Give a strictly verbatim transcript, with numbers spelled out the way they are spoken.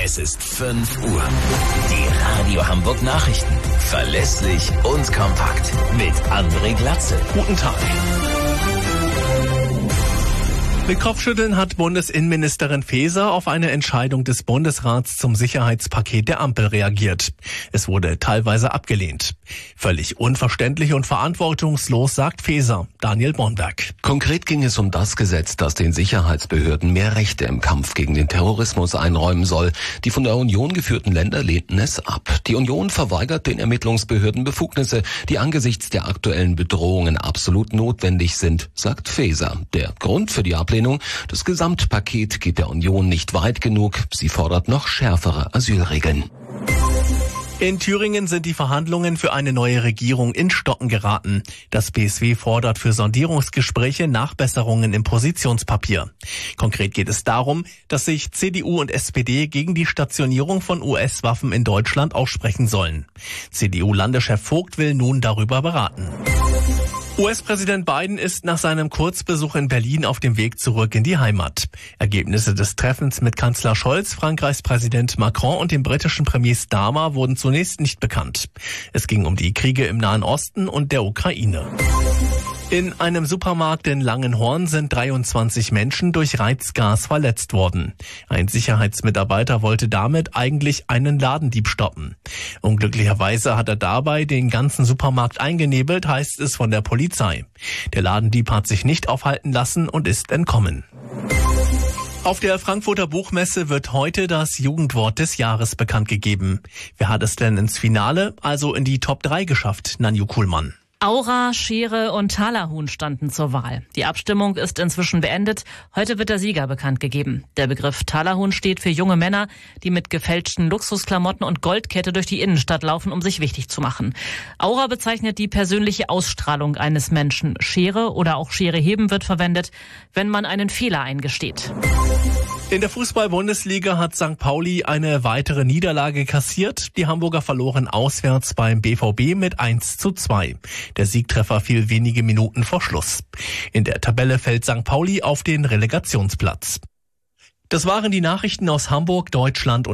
Es ist fünf Uhr. Die Radio Hamburg Nachrichten. Verlässlich und kompakt. Mit André Glatze. Guten Tag. Mit Kopfschütteln hat Bundesinnenministerin Faeser auf eine Entscheidung des Bundesrats zum Sicherheitspaket der Ampel reagiert. Es wurde teilweise abgelehnt. Völlig unverständlich und verantwortungslos, sagt Faeser. Daniel Bornberg. Konkret ging es um das Gesetz, das den Sicherheitsbehörden mehr Rechte im Kampf gegen den Terrorismus einräumen soll. Die von der Union geführten Länder lehnten es ab. Die Union verweigert den Ermittlungsbehörden Befugnisse, die angesichts der aktuellen Bedrohungen absolut notwendig sind, sagt Faeser. Der Grund für die Ablehnung: Das Gesamtpaket geht der Union nicht weit genug. Sie fordert noch schärfere Asylregeln. In Thüringen sind die Verhandlungen für eine neue Regierung in Stocken geraten. Das B S W fordert für Sondierungsgespräche Nachbesserungen im Positionspapier. Konkret geht es darum, dass sich C D U und S P D gegen die Stationierung von U S-Waffen in Deutschland aussprechen sollen. C D U-Landeschef Vogt will nun darüber beraten. U S-Präsident Biden ist nach seinem Kurzbesuch in Berlin auf dem Weg zurück in die Heimat. Ergebnisse des Treffens mit Kanzler Scholz, Frankreichs Präsident Macron und dem britischen Premier Starmer wurden zunächst nicht bekannt. Es ging um die Kriege im Nahen Osten und der Ukraine. In einem Supermarkt in Langenhorn sind dreiundzwanzig Menschen durch Reizgas verletzt worden. Ein Sicherheitsmitarbeiter wollte damit eigentlich einen Ladendieb stoppen. Unglücklicherweise hat er dabei den ganzen Supermarkt eingenebelt, heißt es von der Polizei. Der Ladendieb hat sich nicht aufhalten lassen und ist entkommen. Auf der Frankfurter Buchmesse wird heute das Jugendwort des Jahres bekannt gegeben. Wer hat es denn ins Finale, also in die Top drei geschafft, Nanju Kuhlmann? Aura, Schere und Talahuhn standen zur Wahl. Die Abstimmung ist inzwischen beendet. Heute wird der Sieger bekannt gegeben. Der Begriff Talahuhn steht für junge Männer, die mit gefälschten Luxusklamotten und Goldkette durch die Innenstadt laufen, um sich wichtig zu machen. Aura bezeichnet die persönliche Ausstrahlung eines Menschen. Schere oder auch Schere heben wird verwendet, wenn man einen Fehler eingesteht. In der Fußball-Bundesliga hat Sankt Pauli eine weitere Niederlage kassiert. Die Hamburger verloren auswärts beim B V B mit eins zu zwei. Der Siegtreffer fiel wenige Minuten vor Schluss. In der Tabelle fällt Sankt Pauli auf den Relegationsplatz. Das waren die Nachrichten aus Hamburg, Deutschland und